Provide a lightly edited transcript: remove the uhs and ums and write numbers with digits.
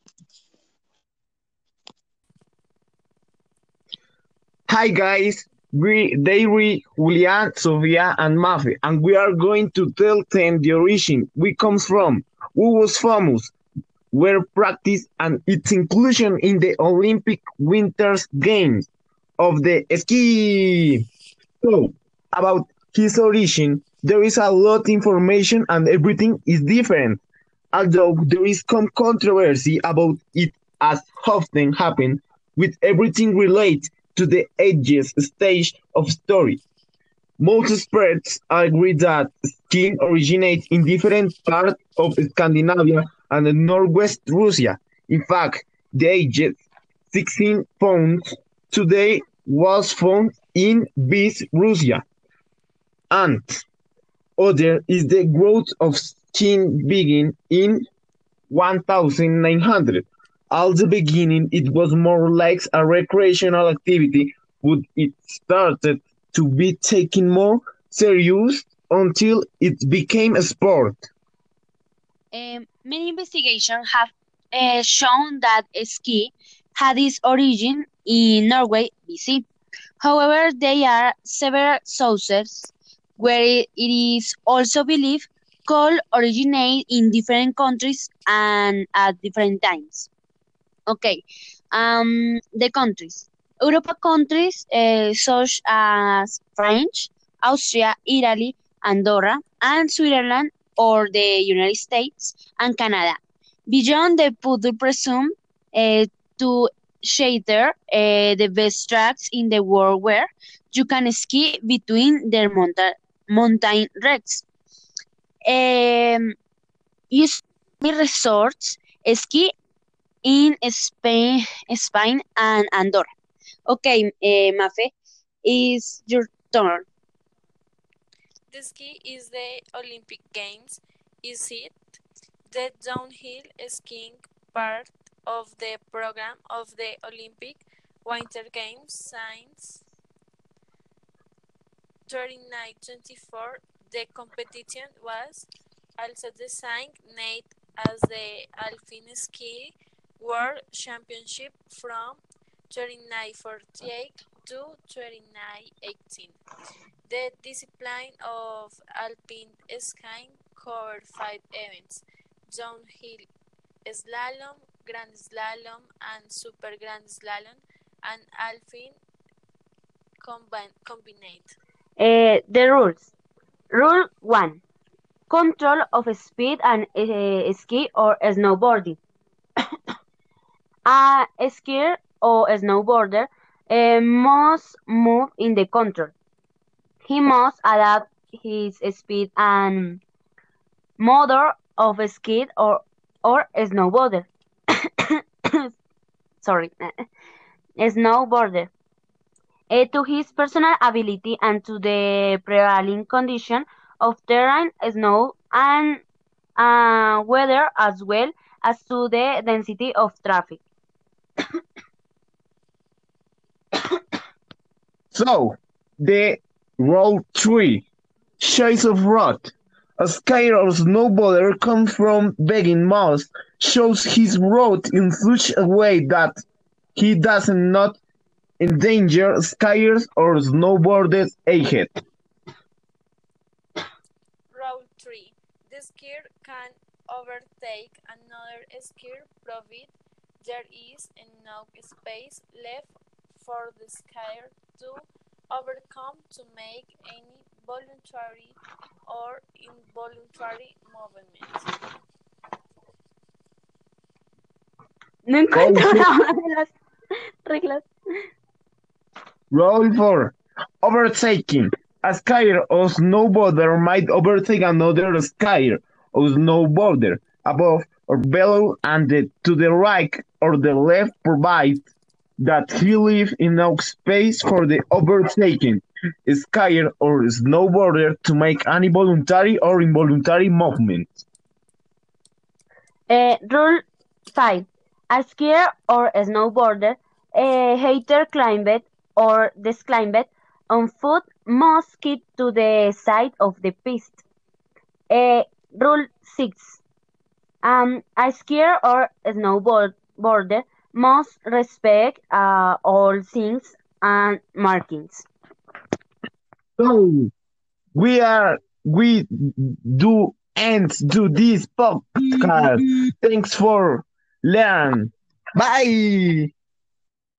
Hi guys, we Dairy, Julian, Sofia, and Mafe, and we are going to tell them the origin we come from, who was famous, where practiced, and its inclusion in the Olympic Winter Games of the ski. So, about his origin, there is a lot information and everything is different. Although there is some controversy about it as often happens with everything related to the ages stage of story. Most experts agree that skiing originates in different parts of Scandinavia and northwest Russia. In fact, the aged 16 found today was found in Belarus, Russia, and other is the growth of skiing began in 1900. At the beginning it was more like a recreational activity, but it started to be taken more serious until it became a sport. Many investigations have shown that ski had its origin in Norway BC. However, there are several sources where it is also believed could originate in different countries and at different times. Okay, the countries. Europe countries such as French, Austria, Italy, Andorra, and Switzerland, or the United States and Canada. Beyond the Poodle presume to shatter the best tracks in the world where you can ski between their mountain ranges. Um, Usually resorts ski in Spain and Andorra. Okay, Mafe, is your turn. The ski is the Olympic Games. Is it the downhill skiing part of the program of the Olympic Winter Games since 1924? The competition was also designed as the Alpine Ski World Championship from 3948 to 3918. The discipline of alpine skiing covered 5 events: downhill slalom, grand slalom, and super grand slalom, and alpine combined. The rules. Rule 1. Control of speed and ski or snowboarding. A skier or snowboarder must move in the control. He must adapt his speed and motor of a ski or snowboarder. Sorry, snowboarder. To his personal ability and to the prevailing condition of terrain, snow, and weather, as well as to the density of traffic. So, the Road 3 Choice of Route. A skier or snowboarder comes from begging must choose his route in such a way that he does not endanger skiers or snowboarders ahead. Route 3. The skier can overtake another skier provided there is enough space left for the skier to overcome to make any voluntary or involuntary movement. No Roll encuentro 4. nada de las reglas. Roll 4. Overtaking. A skier or snowboarder might overtake another skier or snowboarder above or below and to the right or the left, provided that he leaves enough space for the overtaking skier or snowboarder to make any voluntary or involuntary movement. Rule 5. A skier or a snowboarder, a hater climbed or disclimbed on foot must keep to the side of the piste. Rule 6. A skier or snowboarder must respect all things and markings. So we do ends to this podcast. Thanks for learn. Bye.